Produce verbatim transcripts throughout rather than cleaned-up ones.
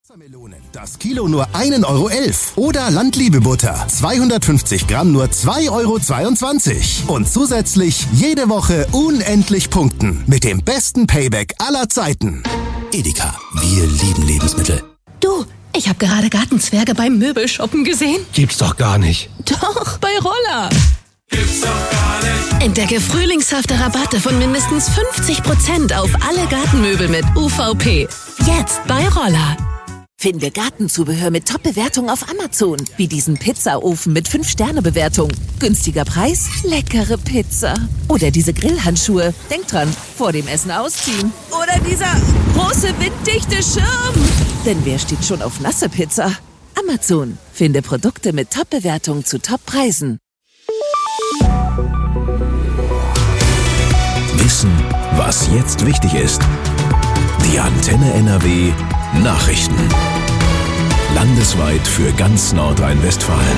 Melonen. Das Kilo nur ein Euro elf. Oder Landliebe-Butter. zweihundertfünfzig Gramm nur zwei Euro zweiundzwanzig. Und zusätzlich jede Woche unendlich punkten. Mit dem besten Payback aller Zeiten. Edeka. Wir lieben Lebensmittel. Du, ich habe gerade Gartenzwerge beim Möbelshoppen gesehen. Gibt's doch gar nicht. Doch, bei Roller. Gibt's doch gar nicht. Entdecke frühlingshafte Rabatte von mindestens fünfzig Prozent auf alle Gartenmöbel mit U V P. Jetzt bei Roller. Finde Gartenzubehör mit Top-Bewertung auf Amazon. Wie diesen Pizzaofen mit fünf Sterne Bewertung. Günstiger Preis, leckere Pizza. Oder diese Grillhandschuhe. Denk dran, vor dem Essen ausziehen. Oder dieser große winddichte Schirm. Denn wer steht schon auf nasse Pizza? Amazon. Finde Produkte mit Top-Bewertung zu Top-Preisen. Wissen, was jetzt wichtig ist. Die Antenne N R W Nachrichten. Landesweit für ganz Nordrhein-Westfalen.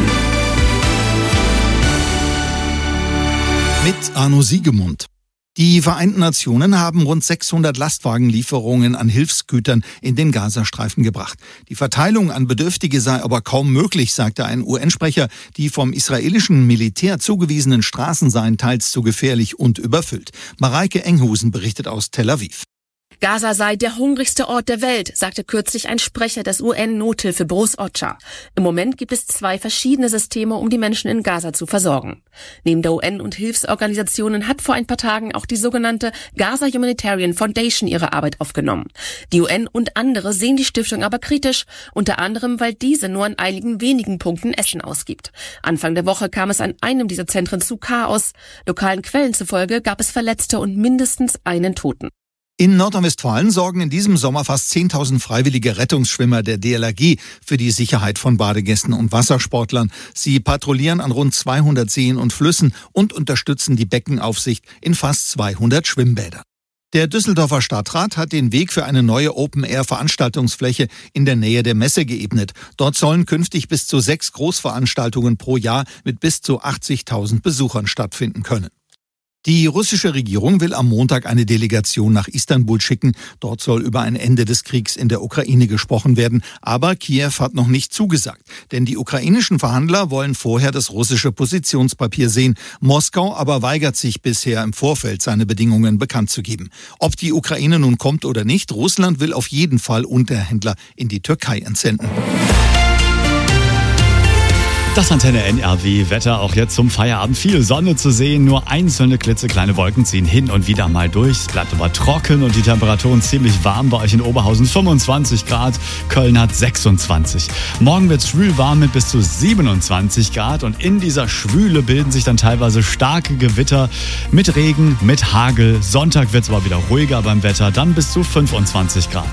Mit Arno Siegemund. Die Vereinten Nationen haben rund sechshundert Lastwagenlieferungen an Hilfsgütern in den Gazastreifen gebracht. Die Verteilung an Bedürftige sei aber kaum möglich, sagte ein U N-Sprecher. Die vom israelischen Militär zugewiesenen Straßen seien teils zu gefährlich und überfüllt. Mareike Enghusen berichtet aus Tel Aviv. Gaza sei der hungrigste Ort der Welt, sagte kürzlich ein Sprecher des U N-Nothilfebüros OCHA. Im Moment gibt es zwei verschiedene Systeme, um die Menschen in Gaza zu versorgen. Neben der U N und Hilfsorganisationen hat vor ein paar Tagen auch die sogenannte Gaza Humanitarian Foundation ihre Arbeit aufgenommen. Die U N und andere sehen die Stiftung aber kritisch, unter anderem, weil diese nur an einigen wenigen Punkten Essen ausgibt. Anfang der Woche kam es an einem dieser Zentren zu Chaos. Lokalen Quellen zufolge gab es Verletzte und mindestens einen Toten. In Nordrhein-Westfalen sorgen in diesem Sommer fast zehntausend freiwillige Rettungsschwimmer der D L R G für die Sicherheit von Badegästen und Wassersportlern. Sie patrouillieren an rund zweihundert Seen und Flüssen und unterstützen die Beckenaufsicht in fast zweihundert Schwimmbädern. Der Düsseldorfer Stadtrat hat den Weg für eine neue Open-Air-Veranstaltungsfläche in der Nähe der Messe geebnet. Dort sollen künftig bis zu sechs Großveranstaltungen pro Jahr mit bis zu achtzigtausend Besuchern stattfinden können. Die russische Regierung will am Montag eine Delegation nach Istanbul schicken. Dort soll über ein Ende des Kriegs in der Ukraine gesprochen werden. Aber Kiew hat noch nicht zugesagt. Denn die ukrainischen Verhandler wollen vorher das russische Positionspapier sehen. Moskau aber weigert sich bisher im Vorfeld, seine Bedingungen bekannt zu geben. Ob die Ukraine nun kommt oder nicht, Russland will auf jeden Fall Unterhändler in die Türkei entsenden. Das Antenne N R W-Wetter auch jetzt zum Feierabend. Viel Sonne zu sehen, nur einzelne klitzekleine Wolken ziehen hin und wieder mal durch. Es bleibt aber trocken und die Temperaturen ziemlich warm bei euch in Oberhausen. fünfundzwanzig Grad, Köln hat sechsundzwanzig. Morgen wird es schwül warm mit bis zu siebenundzwanzig Grad und in dieser Schwüle bilden sich dann teilweise starke Gewitter mit Regen, mit Hagel. Sonntag wird es aber wieder ruhiger beim Wetter, dann bis zu fünfundzwanzig Grad.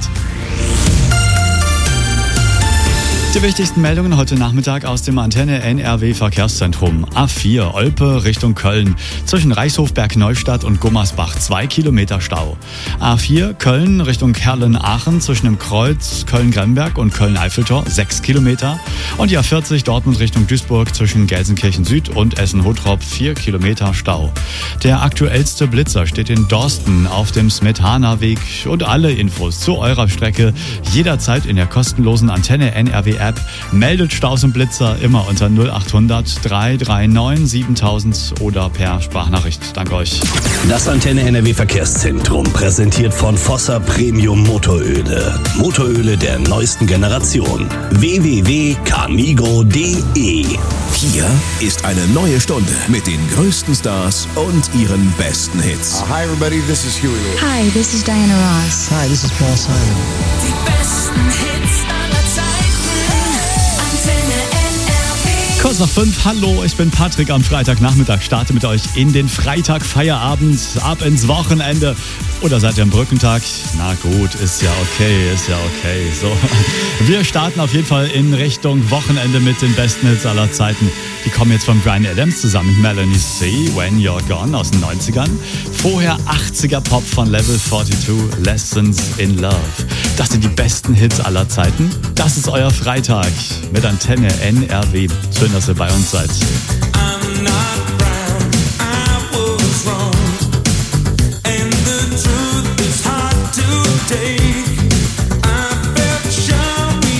Die wichtigsten Meldungen heute Nachmittag aus dem Antenne N R W Verkehrszentrum. A vier Olpe Richtung Köln. Zwischen Reichshofberg-Neustadt und Gummersbach zwei Kilometer Stau. A vier Köln Richtung Herlen-Aachen zwischen dem Kreuz Köln-Gremberg und Köln-Eiffeltor sechs Kilometer. Und die A vierzig Dortmund Richtung Duisburg zwischen Gelsenkirchen Süd und Essen-Hottrop vier Kilometer Stau. Der aktuellste Blitzer steht in Dorsten auf dem Smetana-Weg. Und alle Infos zu eurer Strecke jederzeit in der kostenlosen Antenne N R W App. Meldet Staus und Blitzer immer unter null acht hundert drei drei neun siebentausend oder per Sprachnachricht. Danke euch. Das Antenne N R W Verkehrszentrum präsentiert von Fossa Premium Motoröle. Motoröle der neuesten Generation. w w w punkt camigo punkt d e. Hier ist eine neue Stunde mit den größten Stars und ihren besten Hits. Uh, hi everybody, this is Huey Lewis. Hi, this is Diana Ross. Hi, this is Paul Simon. Die besten Hits aller Zeiten. Antenne N R W. Kurz nach fünf, hallo, ich bin Patrick. Am Freitagnachmittag starte mit euch in den Freitag-Feierabend, ab ins Wochenende. Oder seid ihr am Brückentag? Na gut, ist ja okay, ist ja okay. So, wir starten auf jeden Fall in Richtung Wochenende mit den besten Hits aller Zeiten. Die kommen jetzt von Bryan Adams zusammen mit Melanie C. When You're Gone aus den neunzigern. Vorher achtziger Pop von Level zweiundvierzig, Lessons in Love. Das sind die besten Hits aller Zeiten. Das ist euer Freitag mit Antenne N R W. Schön, dass ihr bei uns seid. I'm not proud, I was wrong. And the truth is hard to take. I felt sure we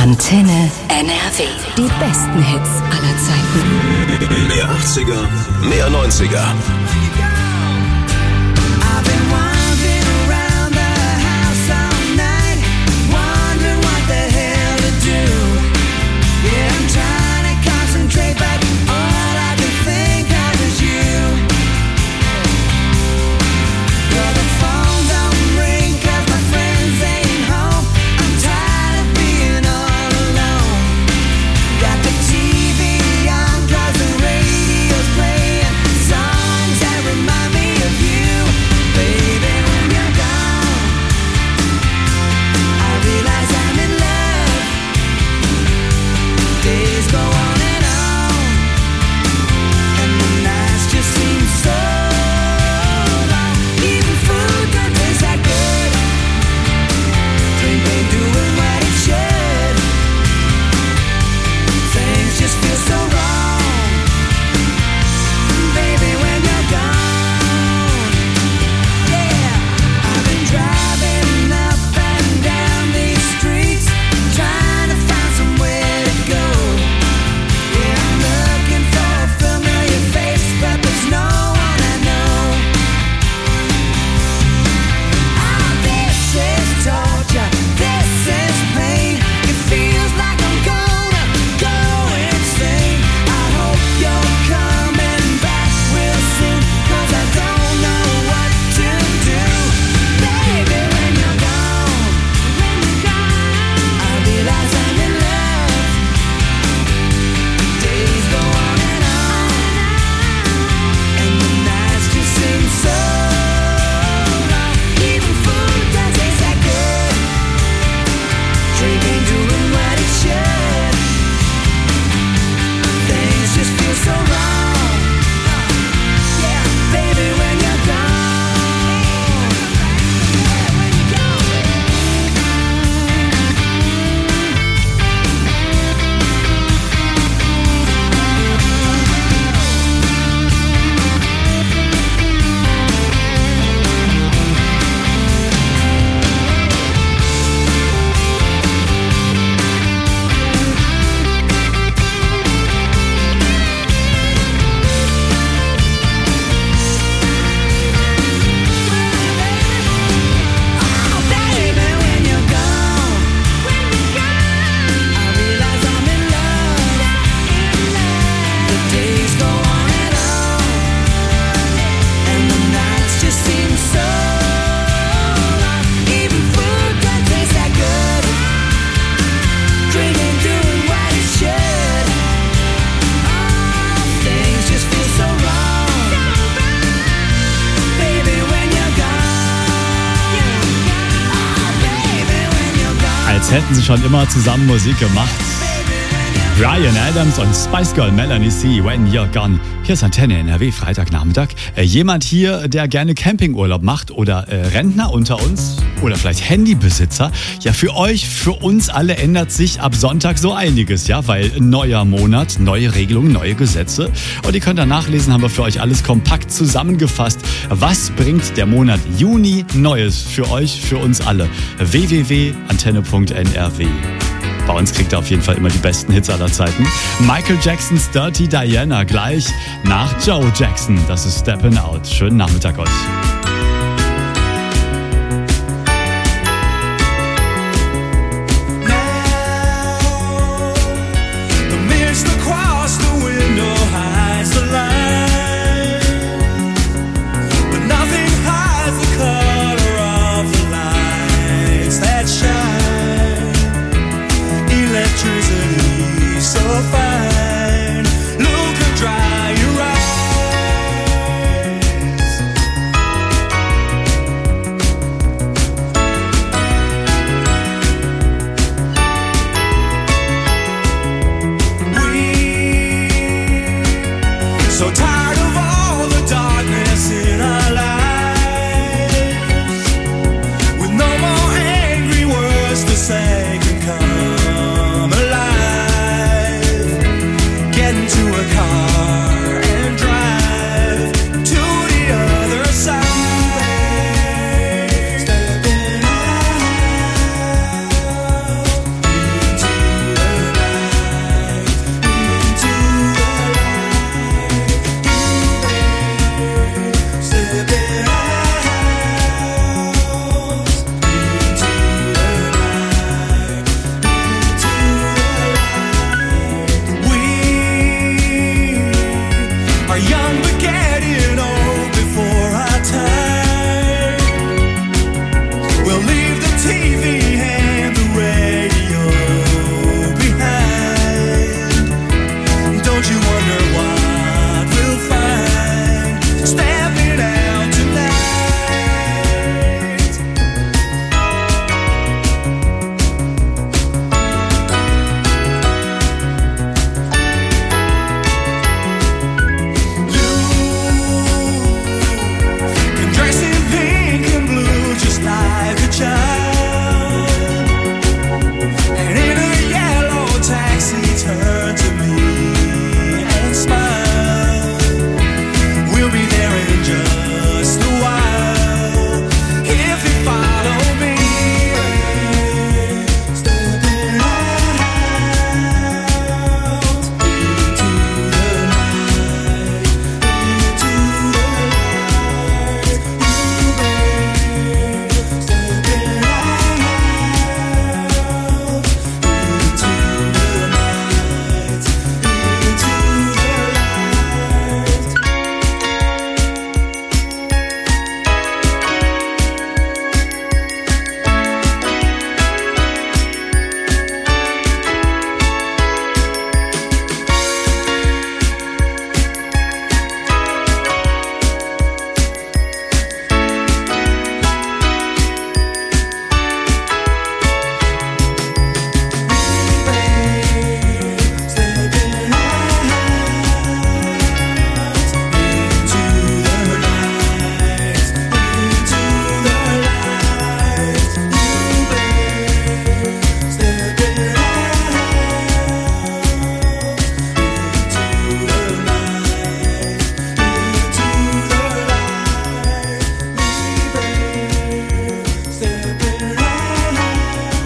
Antenne N R W. Die besten Hits aller Zeiten. Mehr achtziger, mehr neunziger. Hätten sie schon immer zusammen Musik gemacht. Bryan Adams und Spice Girl Melanie C. When You're Gone. Hier ist Antenne N R W, Freitagnachmittag. Äh, jemand hier, der gerne Campingurlaub macht oder äh, Rentner unter uns oder vielleicht Handybesitzer. Ja, für euch, für uns alle ändert sich ab Sonntag so einiges, ja, weil neuer Monat, neue Regelungen, neue Gesetze. Und ihr könnt da nachlesen, haben wir für euch alles kompakt zusammengefasst. Was bringt der Monat Juni Neues für euch, für uns alle? w w w punkt antenne punkt n r w. Bei uns kriegt er auf jeden Fall immer die besten Hits aller Zeiten. Michael Jacksons Dirty Diana gleich nach Joe Jackson. Das ist Steppin' Out. Schönen Nachmittag euch. Look and dry your eyes.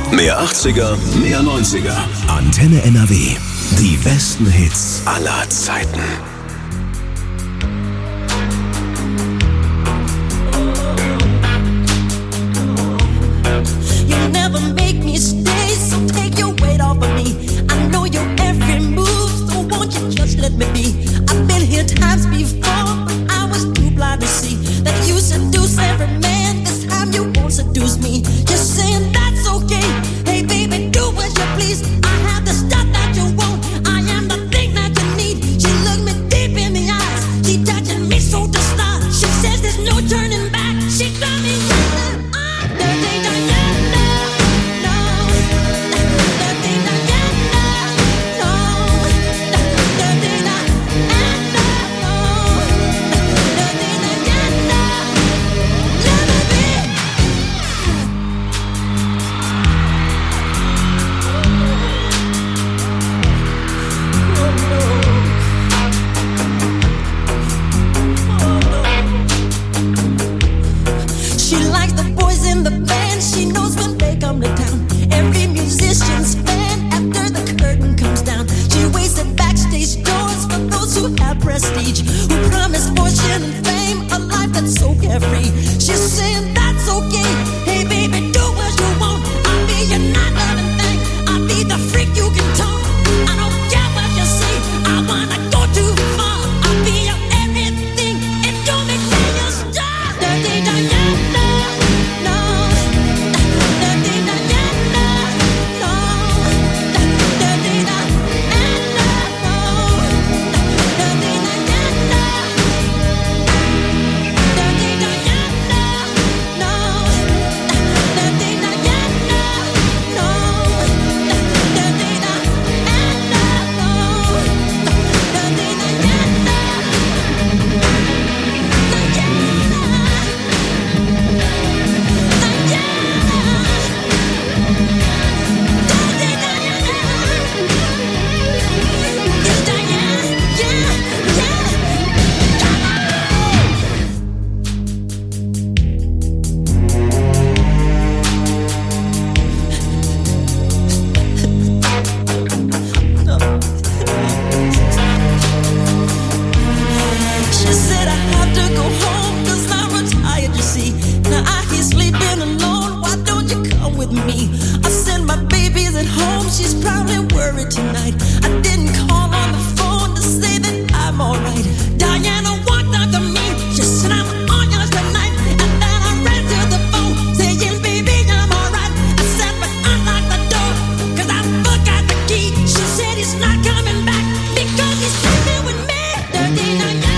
Mehr achtziger, mehr neunziger. Antenne N R W. Die besten Hits aller Zeiten. You never make me stay, so take your weight off of me. I know your every move, so won't you just let me be? I've been here times before, but I was too blind to see that you seduce every man. This time you won't seduce me. Just saying that's okay. Hey baby, do as you please. I have the stuff that you want. I am the thing that you need. She looked me deep in the eyes. She touching me so to start. She says there's no turning back. She got me running. I'm dirty Diana. No, dirty Diana. No, dirty Diana. No, dirty Diana. Let me be. She likes the boys in the band. She knows when they come to town. Every musician's fan after the curtain comes down. She waits at backstage doors for those who have prestige, who promise fortune and fame, a life that's so carefree. She's saying that's okay. Hey baby, do what you want. I'll be your not loving thing. I'll be the freak you can talk. I don't care what you say. I wanna go too far. I'll be your everything. If you make me your star. Dirty Diana. No. Dirty Diana. No. Dirty Diana. No. Dirty Diana. Dirty Diana. No. Dirty Diana. No. Dirty She said I have to go home 'cause I'm retired, you see. Now I hear sleeping alone, why don't you come with me? I sent my babies at home, she's probably worried tonight. I didn't call on the phone to say that I'm alright. Diana walked up to me, she said I'm on yours tonight. And then I ran to the phone, saying baby I'm alright. I said but unlock the door, 'cause I forgot the key. She said he's not coming back because he's sleeping with me. Dirty Diana.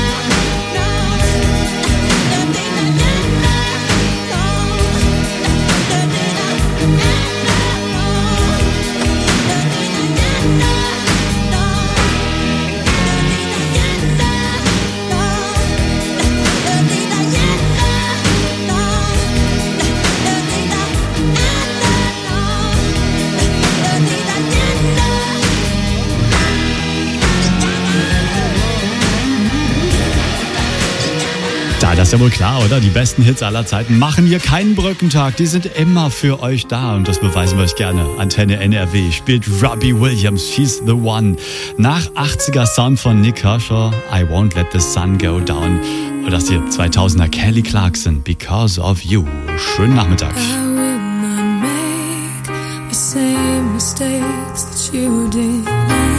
Da, das ist ja wohl klar, oder? Die besten Hits aller Zeiten machen hier keinen Brückentag. Die sind immer für euch da und das beweisen wir euch gerne. Antenne N R W spielt Robbie Williams, She's the One. Nach achtziger Sound von Nick Kershaw, I Won't Let the Sun Go Down. Und das hier zweitausender Kelly Clarkson, Because of You. Schönen Nachmittag. I will not make the same mistakes that you did.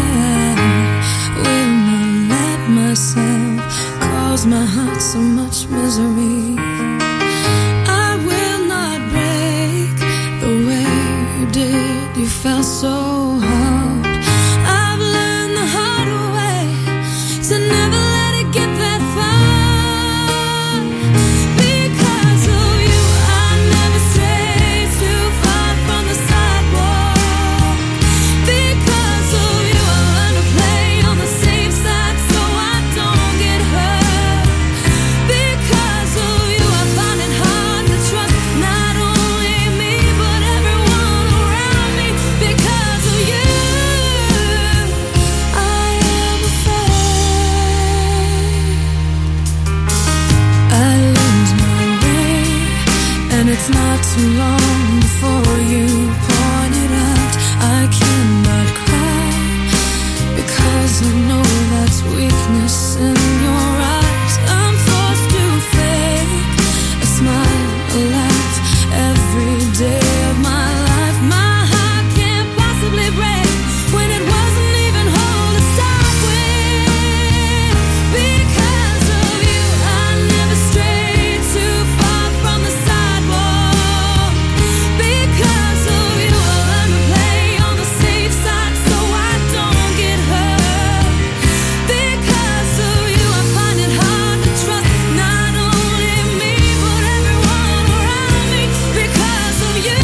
I will not let myself cause my heart so much misery. I will not break the way you did. You felt so hard. I've learned the hard way to never let it get that far. Because of you, I never stray too far from the sidewalk. Because of you, I learned to play on the safe side so I don't get hurt. Because of you, I find it hard to trust not only me but everyone around me. Because of And it's not too long before you point it out. I cannot cry because I know that's weakness in your eyes. I'm forced to fake a smile, a laugh every day of my life. My heart can't possibly break when it wasn't even whole to start with. Because of you, I never strayed too far from the sidewalk. Because of you, I learned to play on the safe side so I don't get hurt. Because of you, I find it hard to trust not only me but everyone around me. Because of you,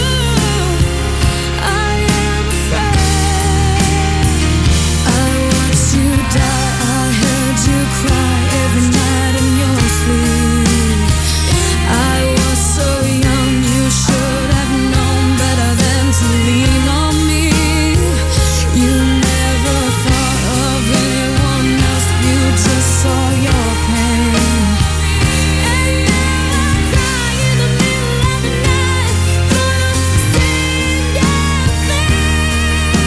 I am afraid. I watched you die, I heard you cry every night in your sleep. I was so young, you should have known better than to lean on me. You never thought of anyone else, you just saw your pain. And now I cry in the middle of the night for the same damn thing.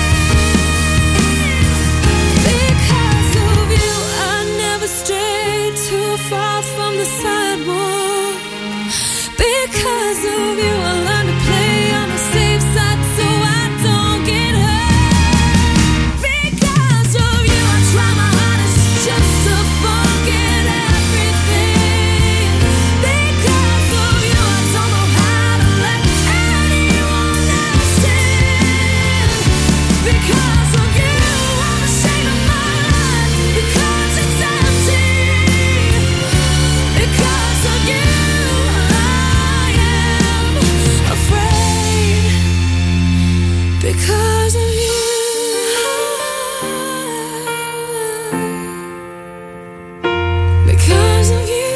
Because of you, I never strayed too far from the sidewalk. Because of you, I learned to play on the safe side so I don't get hurt. Because of you, I try my hardest just to forget everything. Because of you, I don't know how to let anyone else in. Because of you, I'm ashamed of my life because it's empty. Because of you, I am afraid. Because of you. Because of you.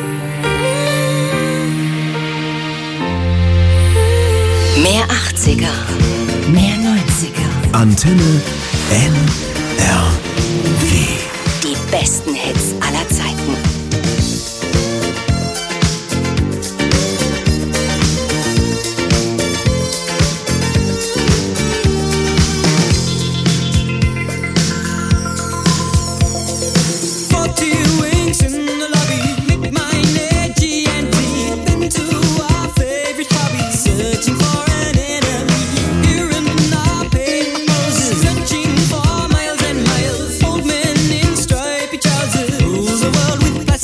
Mehr achtziger, mehr neunziger. Antenne N R W. Die besten Hits aller Zeiten. forty wings in the lobby, make my energy and breathe into our favorite hobby. Searching for an enemy, here in our paper poses. Searching for miles and miles, old men in striped trousers. Rules the world with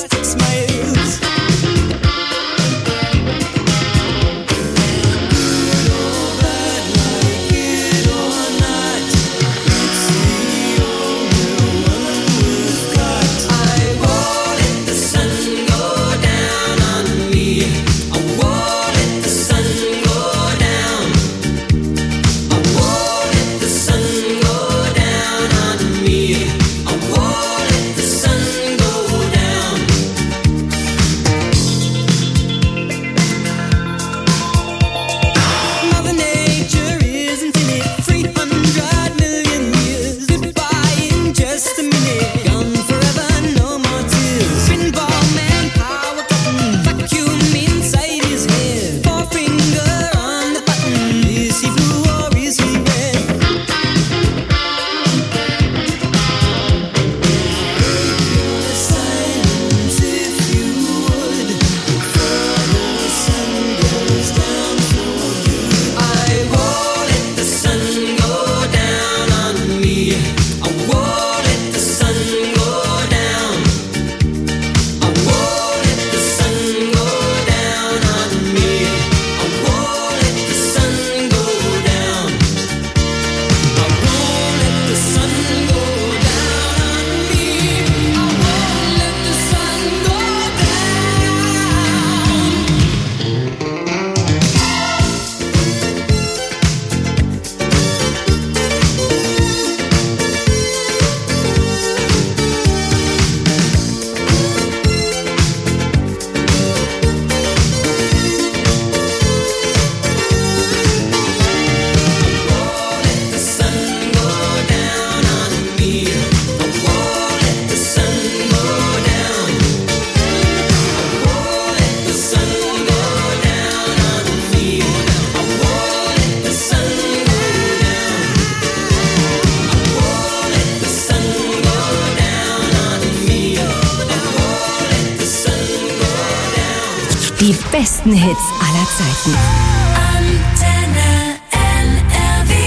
besten Hits aller Zeiten. Antenne N R W.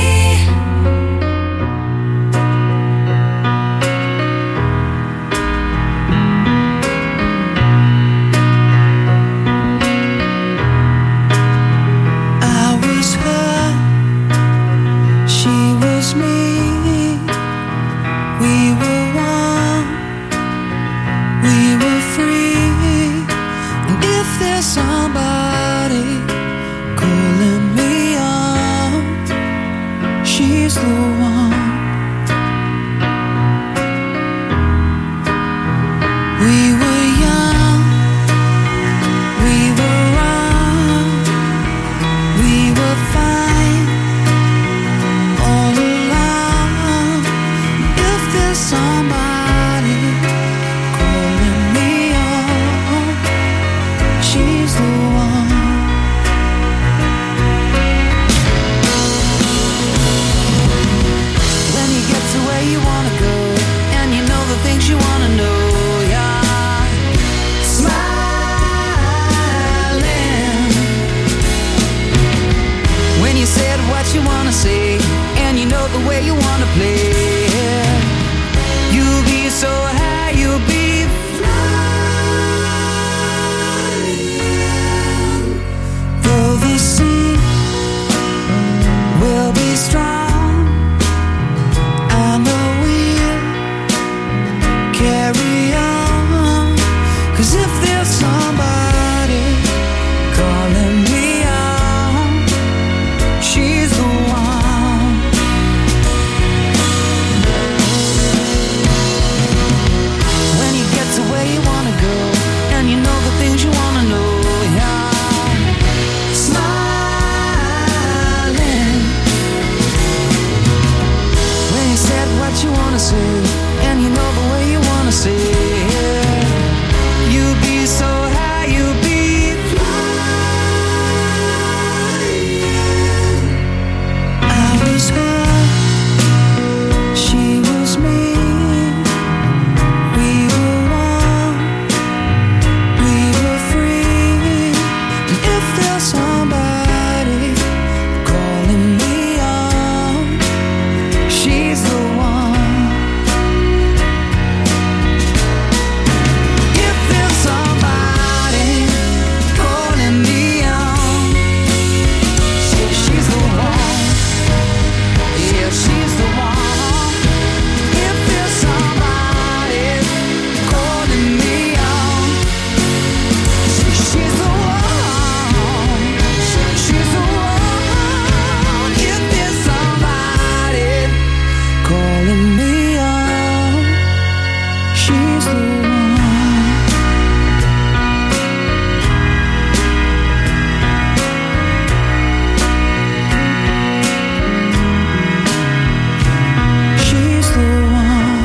I was her, she was me. We were one, we were free. And if there's somebody calling me up, she's the one. We were young, we were wrong, we were fine all along. If there's somebody calling me up, she's the one. When you get to where you wanna go, and you know the things you wanna know, yeah. Smiling. When you said what you wanna say, and you know the way you wanna play, you'll be so high, you'll be flying. Though the sea will be strong, I know we'll carry on. 'Cause if there's somebody calling me out, she's the one. When you get to where you wanna go, and you know the things you wanna know, yeah. Smiling. When you said what you wanna say, and you know the way you wanna say it, you'll be so high, you'll be flying. I was her, she was me. We were one, we were free. And if there's somebody calling me up, she's the one. If there's somebody calling me up, she- she's the one. Yeah, she's the one. If there's somebody calling me up, she- she's the one. She- she's the one. If there's somebody calling me up, she's the one. She's the one.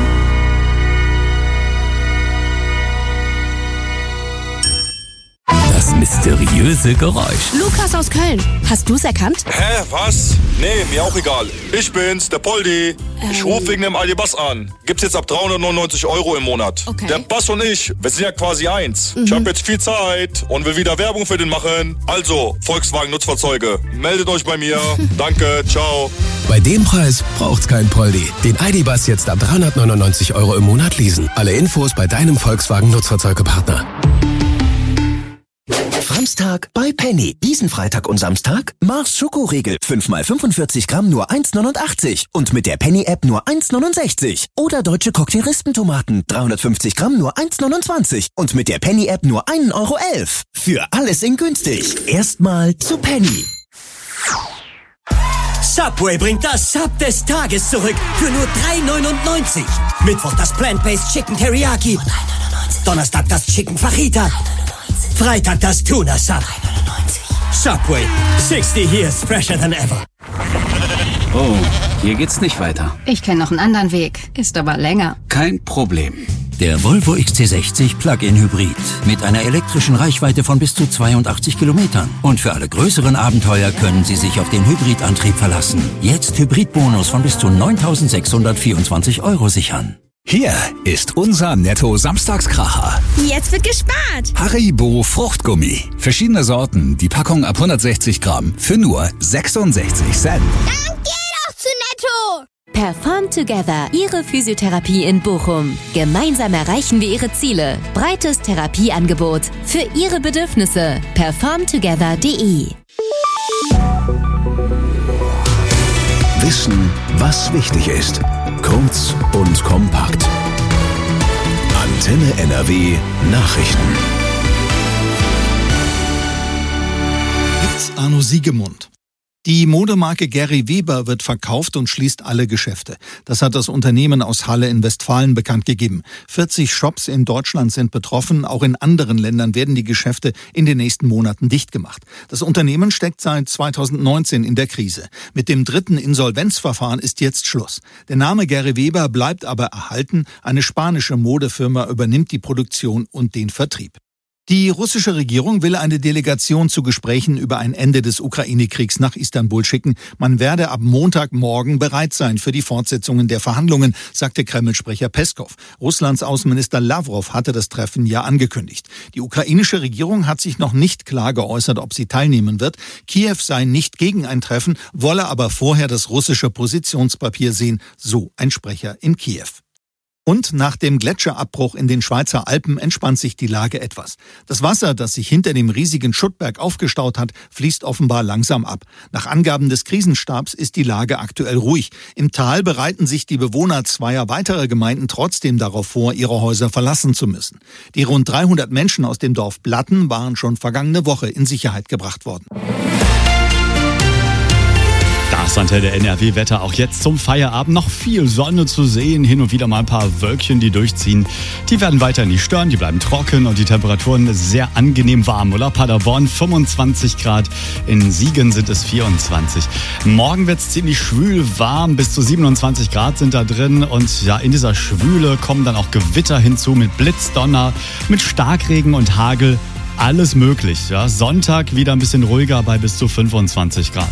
Das mysteriöse Geräusch. Lukas aus Köln. Hast du's erkannt? Hä, was? Nee, mir auch egal. Ich bin's, der Poldi. Ich ruf wegen dem Aldi-Bass an. Gibt's jetzt ab dreihundertneunundneunzig Euro im Monat. Okay. Der Bass und ich, wir sind ja quasi eins. Ich hab jetzt viel Zeit und will wieder Werbung für den machen. Also, Volkswagen Nutzfahrzeuge, meldet euch bei mir. Danke, ciao. Bei dem Preis braucht's kein Poldi. Den I D-Bus jetzt ab dreihundertneunundneunzig Euro im Monat leasen. Alle Infos bei deinem Volkswagen Nutzfahrzeugepartner. Samstag bei Penny. Diesen Freitag und Samstag Mars Schokoriegel. fünf mal fünfundvierzig Gramm nur eins neunundachtzig. Und mit der Penny-App nur eins neunundsechzig. Oder deutsche Cocktail-Rispentomaten. dreihundertfünfzig Gramm nur eins neunundzwanzig. Und mit der Penny-App nur ein Euro elf. Für alles in günstig. Erstmal zu Penny. Subway bringt das Sub des Tages zurück für nur drei neunundneunzig. Mittwoch das Plant-Based Chicken Teriyaki. Donnerstag das Chicken Fajita. Freitag das Tuna Sub. Subway. sixty years fresher than ever. Oh, hier geht's nicht weiter. Ich kenne noch einen anderen Weg. Ist aber länger. Kein Problem. Der Volvo X C sechzig Plug-in Hybrid mit einer elektrischen Reichweite von bis zu zweiundachtzig Kilometern. Und für alle größeren Abenteuer können Sie sich auf den Hybridantrieb verlassen. Jetzt Hybridbonus von bis zu neuntausendsechshundertvierundzwanzig Euro sichern. Hier ist unser Netto-Samstagskracher. Jetzt wird gespart. Haribo Fruchtgummi. Verschiedene Sorten, die Packung ab hundertsechzig Gramm für nur sechsundsechzig Cent. Dann geh doch zu Netto. Perform Together, Ihre Physiotherapie in Bochum. Gemeinsam erreichen wir Ihre Ziele. Breites Therapieangebot für Ihre Bedürfnisse. perform together punkt de. Wissen, was wichtig ist. Kurz und kompakt. Antenne N R W Nachrichten. Jetzt Arno Siegemund. Die Modemarke Gary Weber wird verkauft und schließt alle Geschäfte. Das hat das Unternehmen aus Halle in Westfalen bekannt gegeben. vierzig Shops in Deutschland sind betroffen. Auch in anderen Ländern werden die Geschäfte in den nächsten Monaten dicht gemacht. Das Unternehmen steckt seit zweitausendneunzehn in der Krise. Mit dem dritten Insolvenzverfahren ist jetzt Schluss. Der Name Gary Weber bleibt aber erhalten. Eine spanische Modefirma übernimmt die Produktion und den Vertrieb. Die russische Regierung will eine Delegation zu Gesprächen über ein Ende des Ukraine-Kriegs nach Istanbul schicken. Man werde ab Montagmorgen bereit sein für die Fortsetzungen der Verhandlungen, sagte Kreml-Sprecher Peskow. Russlands Außenminister Lavrov hatte das Treffen ja angekündigt. Die ukrainische Regierung hat sich noch nicht klar geäußert, ob sie teilnehmen wird. Kiew sei nicht gegen ein Treffen, wolle aber vorher das russische Positionspapier sehen, so ein Sprecher in Kiew. Und nach dem Gletscherabbruch in den Schweizer Alpen entspannt sich die Lage etwas. Das Wasser, das sich hinter dem riesigen Schuttberg aufgestaut hat, fließt offenbar langsam ab. Nach Angaben des Krisenstabs ist die Lage aktuell ruhig. Im Tal bereiten sich die Bewohner zweier weiterer Gemeinden trotzdem darauf vor, ihre Häuser verlassen zu müssen. Die rund dreihundert Menschen aus dem Dorf Blatten waren schon vergangene Woche in Sicherheit gebracht worden. Das Antenne N R W-Wetter auch jetzt zum Feierabend. Noch viel Sonne zu sehen, hin und wieder mal ein paar Wölkchen, die durchziehen. Die werden weiter nicht stören, die bleiben trocken und die Temperaturen sehr angenehm warm. Oder Paderborn fünfundzwanzig Grad, in Siegen sind es vierundzwanzig. Morgen wird es ziemlich schwül warm, bis zu siebenundzwanzig Grad sind da drin. Und ja, in dieser Schwüle kommen dann auch Gewitter hinzu mit Blitz, Donner, mit Starkregen und Hagel. Alles möglich. Ja. Sonntag wieder ein bisschen ruhiger bei bis zu fünfundzwanzig Grad.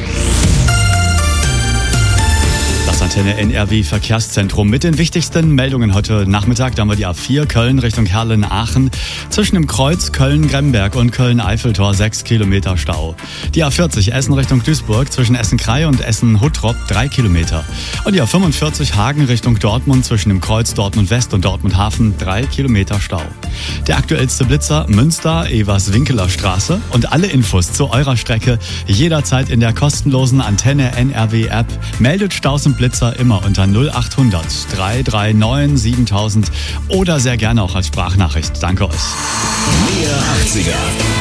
Das Antenne N R W Verkehrszentrum mit den wichtigsten Meldungen heute Nachmittag. Da haben wir die A vier Köln Richtung Herrlen-Aachen. Zwischen dem Kreuz Köln-Gremberg und Köln-Eiffeltor sechs Kilometer Stau. Die A vierzig Essen Richtung Duisburg zwischen Essen-Krei und Essen-Huttrop drei Kilometer. Und die A fünfundvierzig Hagen Richtung Dortmund zwischen dem Kreuz Dortmund-West und Dortmund-Hafen drei Kilometer Stau. Der aktuellste Blitzer Münster, Evers-Winkeler Straße. Und alle Infos zu eurer Strecke jederzeit in der kostenlosen Antenne N R W App. Meldet Staus und Blitzer immer unter null acht hundert drei drei neun siebentausend oder sehr gerne auch als Sprachnachricht. Danke euch. Mehr achtziger.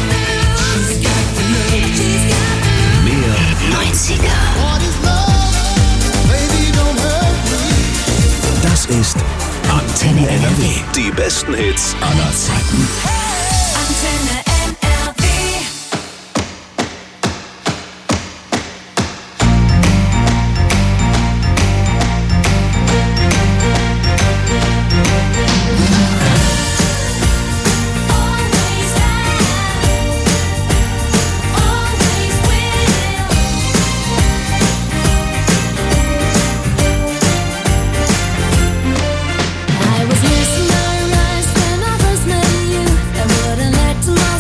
Mehr neunziger. Das ist Antenne N R W. Die besten Hits aller Zeiten. Antenne N R W. I was missing my rise when I first met you. That wouldn't let tomorrow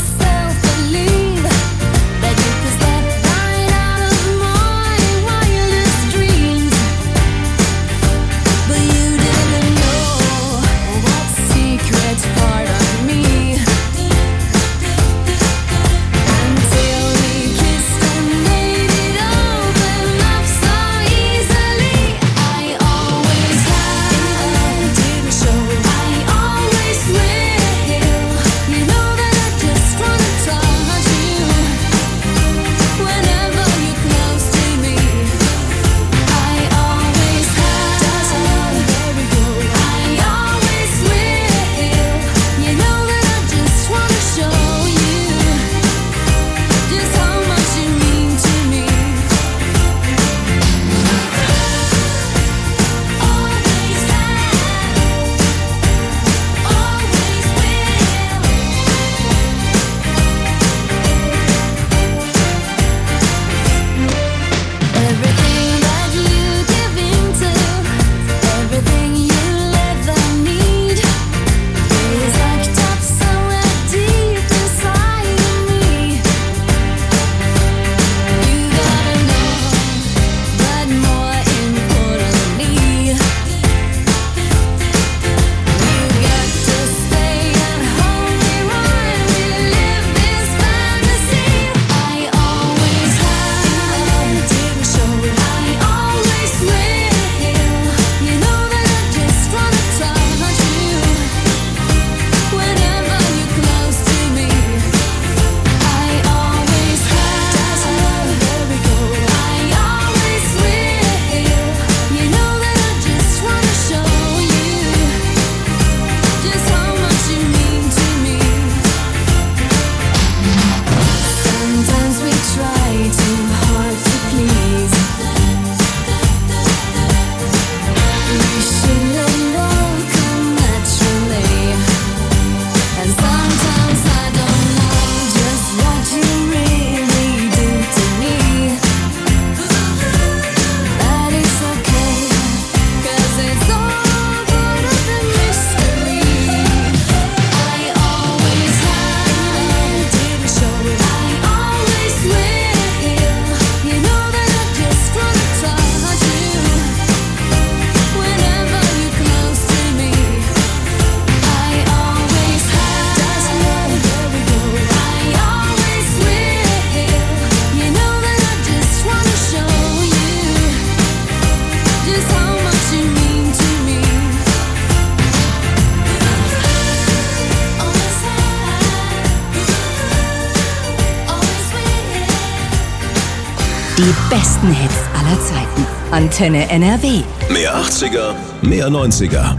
Die besten Hits aller Zeiten. Antenne N R W. Mehr achtziger, mehr neunziger.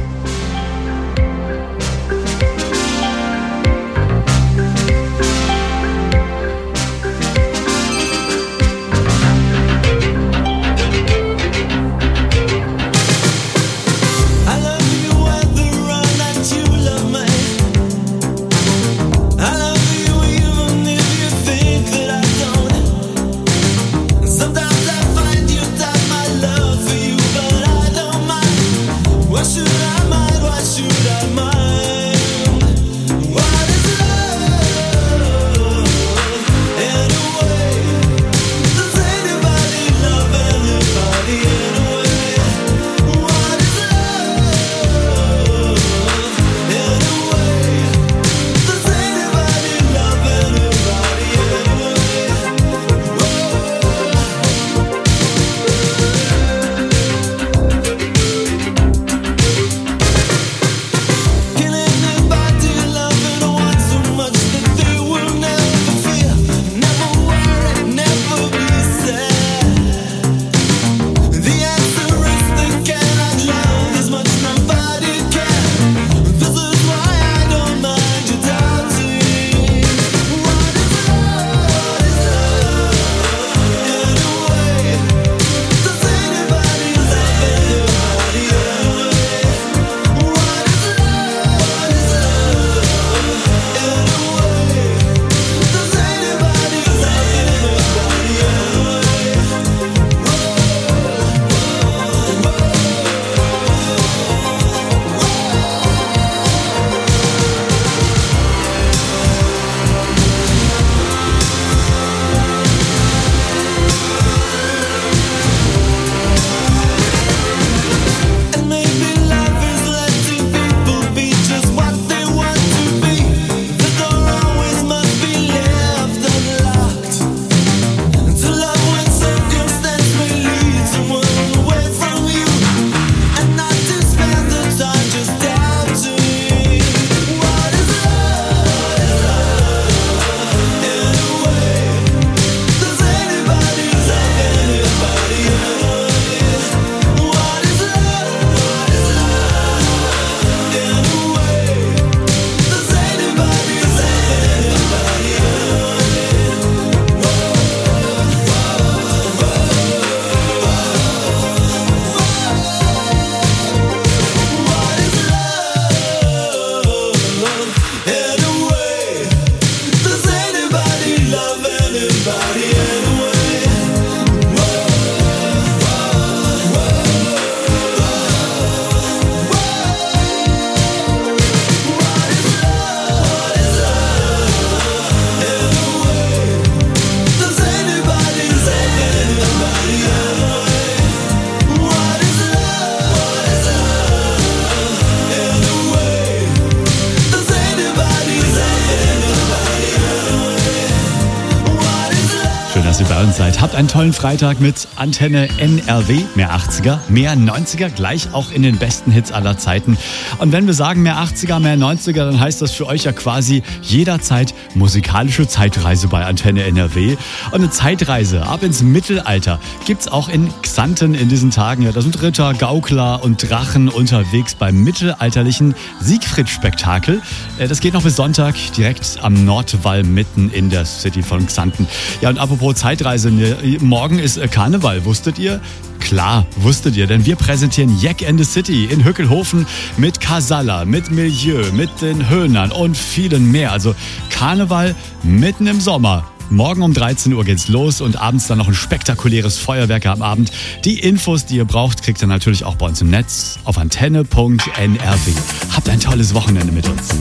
dass ihr bei uns seid. Habt einen tollen Freitag mit Antenne N R W. Mehr achtziger, mehr neunziger, gleich auch in den besten Hits aller Zeiten. Und wenn wir sagen mehr achtziger, mehr neunziger, dann heißt das für euch ja quasi jederzeit musikalische Zeitreise bei Antenne N R W. Und eine Zeitreise ab ins Mittelalter gibt's auch in Xanten in diesen Tagen. Ja, da sind Ritter, Gaukler und Drachen unterwegs beim mittelalterlichen Siegfried-Spektakel. Das geht noch bis Sonntag direkt am Nordwall mitten in der City von Xanten. Ja, und apropos Zeitreise, morgen ist Karneval, wusstet ihr? Klar, wusstet ihr, denn wir präsentieren Jack and the City in Hückelhofen mit Casalla, mit Milieu, mit den Höhnern und vielen mehr. Also Karneval mitten im Sommer. Morgen um dreizehn Uhr geht's los und abends dann noch ein spektakuläres Feuerwerk am Abend. Die Infos, die ihr braucht, kriegt ihr natürlich auch bei uns im Netz auf antenne punkt n r w. Habt ein tolles Wochenende mit uns.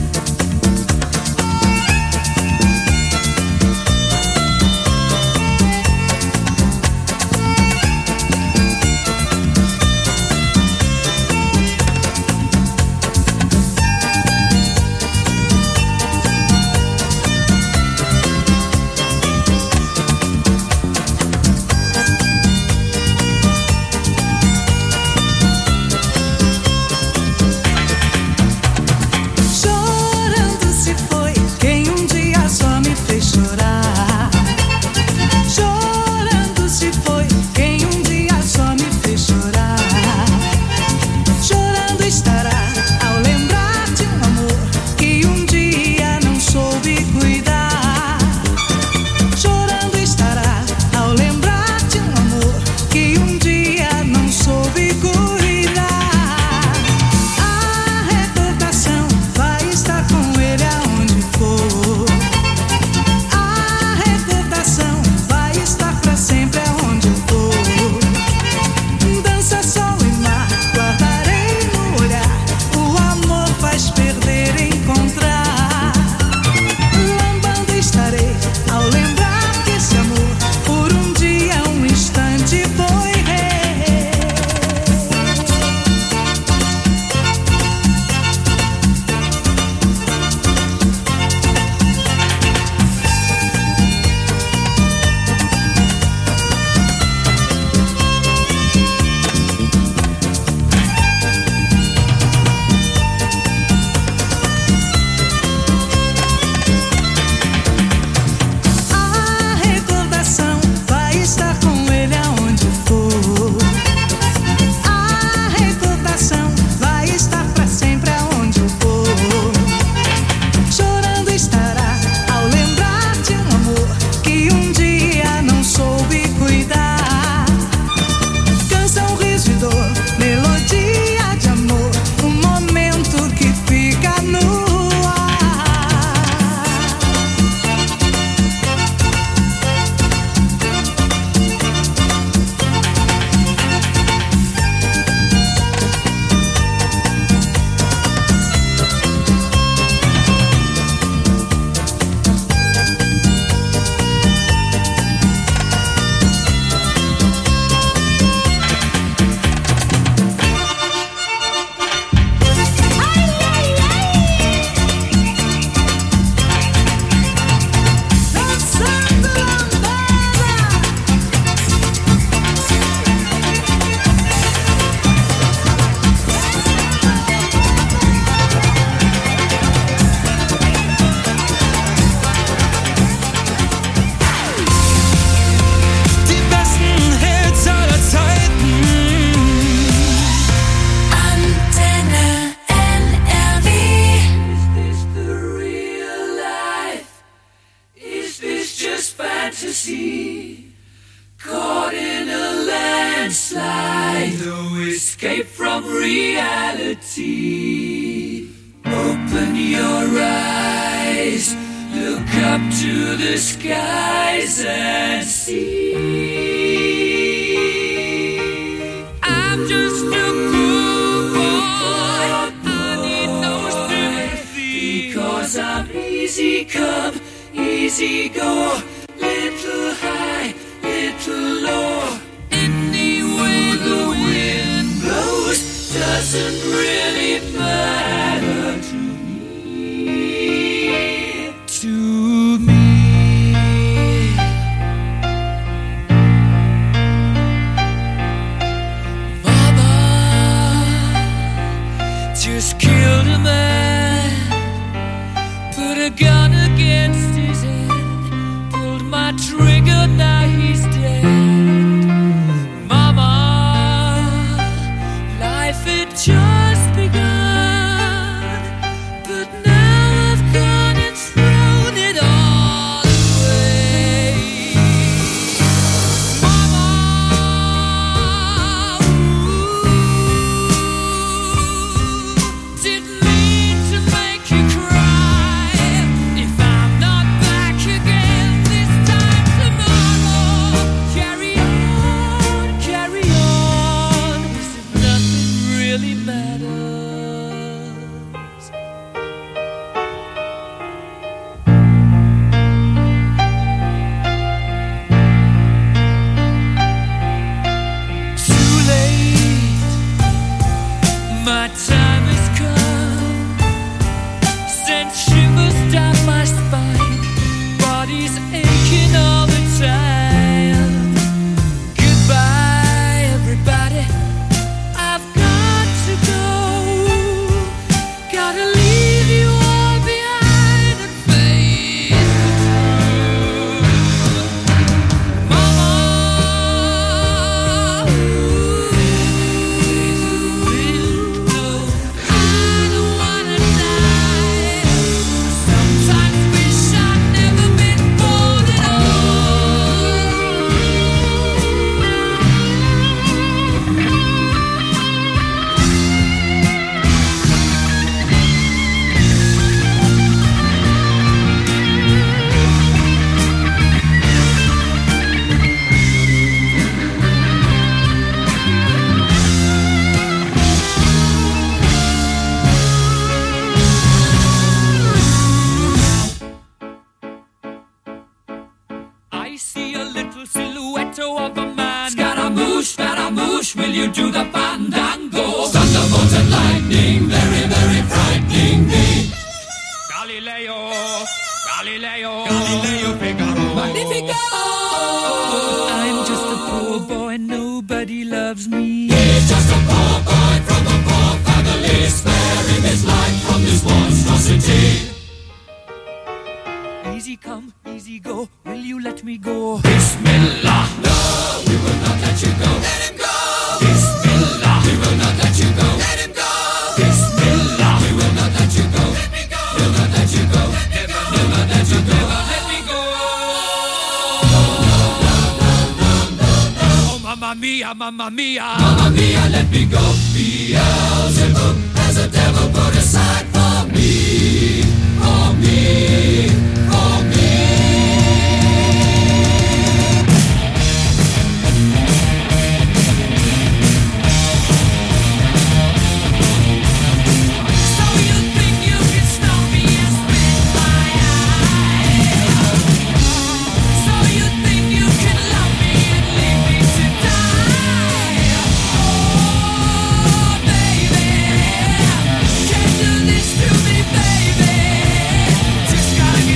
Chorando fantasy, caught in a landslide, no escape from reality. Open your eyes, look up to the skies and see. I'm just a poor boy, I need no sympathy, because I'm easy come, easy go, little high, little low. Any way the wind blows doesn't really matter to me, to me. Mama just killed a man, put a gun against his head, pulled my trigger, now he's dead. Mama, life had just begun, but now I've gone and thrown it all away. Mama, ooh, didn't mean to make you cry. If I'm not back again this time tomorrow, carry on, carry on, as if nothing really matters. Too late, my time has come, sent shivers down my spine, body's aching all the time. Goodbye, everybody, I've got to go, gotta leave you all behind and face the truth. Mama, ooh, I don't wanna die. Sometimes wish I'd never been born at I see a little silhouette of a man. Scaramouche, Scaramouche, will you do the fandango? Thunderbolt and lightning, very, very frightening me. Galileo, Galileo, Galileo Figaro. Magnifico! I'm just a poor boy, nobody loves me. He's just a poor boy from a poor family, sparing his life from this monstrosity. Easy come, easy go, will you let me go? Bismillah, no, we will not let you go. Let him go! Bismillah, we will not let you go. Let him go! Bismillah, we will not let you go. Let me go! We'll not let you go. Never, we'll not let you go. Let me go! No, no, no, no, no, no, no. Oh, mamma mia, mamma mia. Mamma mia, let me go. Beelzebub has a devil put aside for me. For me. For me. So you think you can stop me and spit my eye? So you think you can love me and leave me to die? Oh, baby, can't do this to me, baby. Just gotta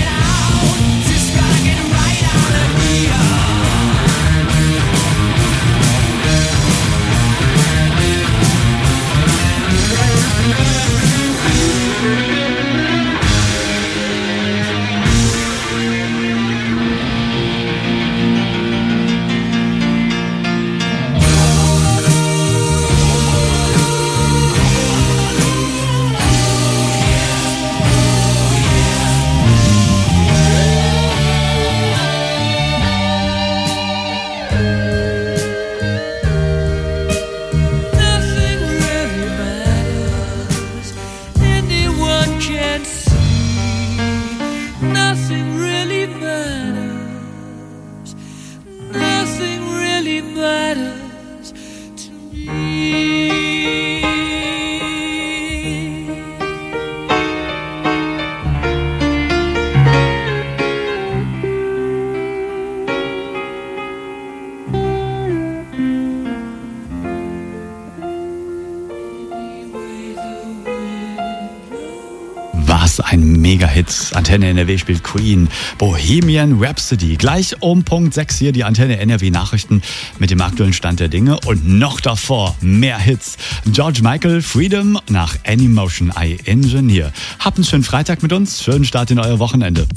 Ein Mega-Hit. Antenne N R W spielt Queen. Bohemian Rhapsody. Gleich um Punkt sechs hier die Antenne N R W Nachrichten mit dem aktuellen Stand der Dinge. Und noch davor mehr Hits. George Michael, Freedom nach Anymotion, I Engineer. Habt einen schönen Freitag mit uns. Schönen Start in euer Wochenende.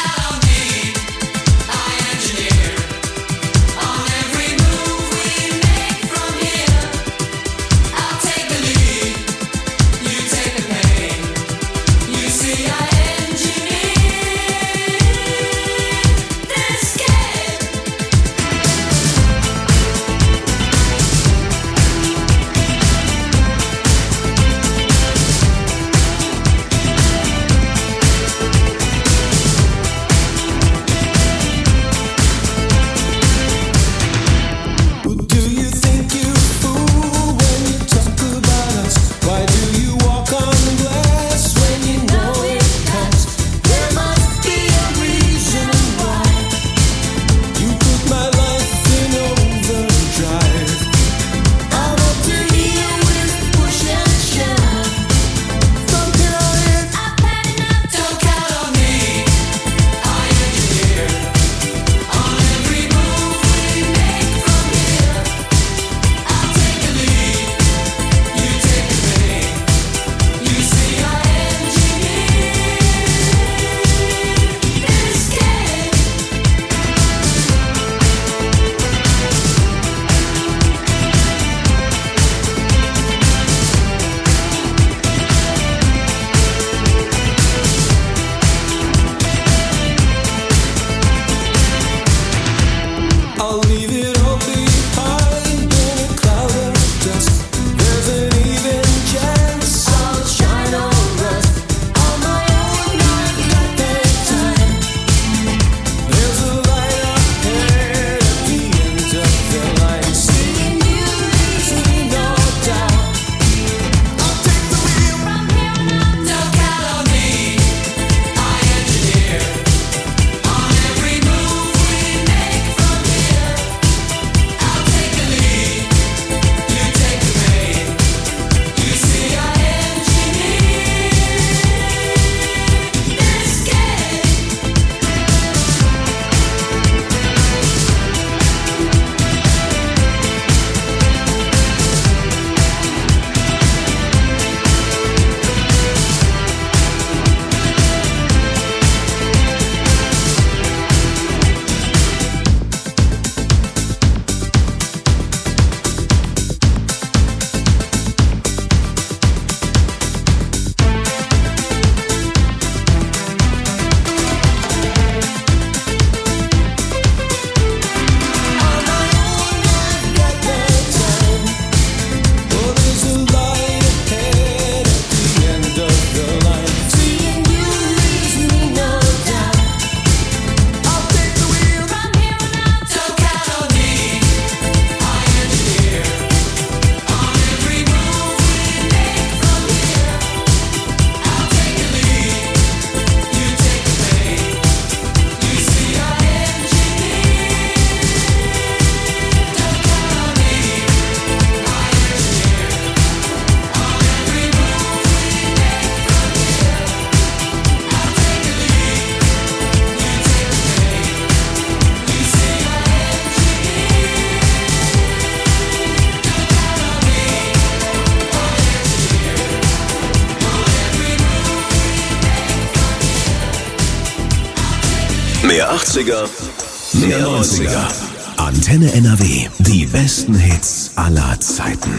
Mehr achtziger, mehr neunziger. Antenne N R W. Die besten Hits aller Zeiten.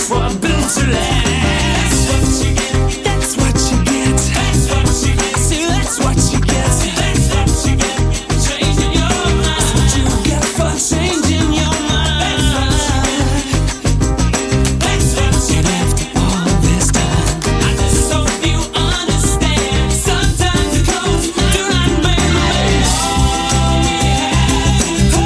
for built to last. That's what you get. That's what you get. See, that's what you get. That's what you get. Changing your mind. That's what you get for changing your mind. That's what you get. After all this time, I just hope you understand. Sometimes the clothes do not make me. All we have to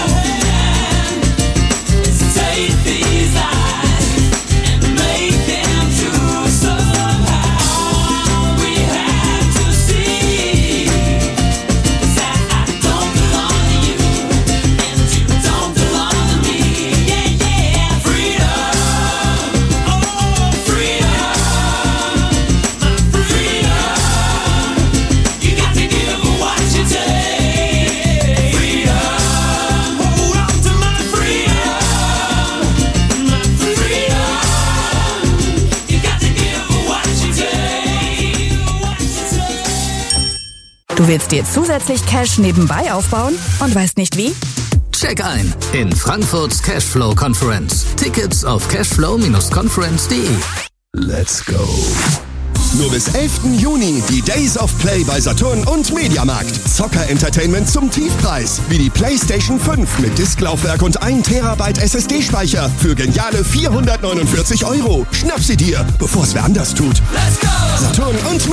do is take these eyes and make them true somehow. All we have to see is that I don't belong to you and you don't belong to me. Yeah, yeah, freedom. Oh, freedom. My freedom. You got to give what you take. Freedom. Hold on to my freedom. My freedom. You got to give what you take. What you take. Du willst dir zusätzlich Cash nebenbei aufbauen und weißt nicht wie? Check ein in Frankfurts Cashflow Conference. Tickets auf cashflow Bindestrich conference punkt de. Let's go. Nur bis elften Juni die Days of Play bei Saturn und Mediamarkt. Zocker-Entertainment zum Tiefpreis. Wie die PlayStation fünf mit Disklaufwerk und ein Terabyte S S D-Speicher für geniale vierhundertneunundvierzig Euro. Schnapp sie dir, bevor es wer anders tut. Let's go. Saturn und